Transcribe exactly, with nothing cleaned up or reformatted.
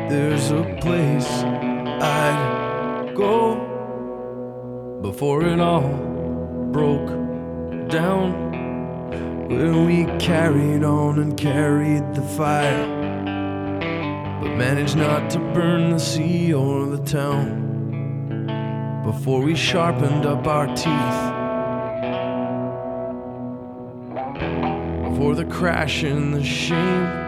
There's a place I'd go before it all broke down, where we carried on and carried the fire, but managed not to burn the sea or the town before we sharpened up our teeth, before the crash and the shame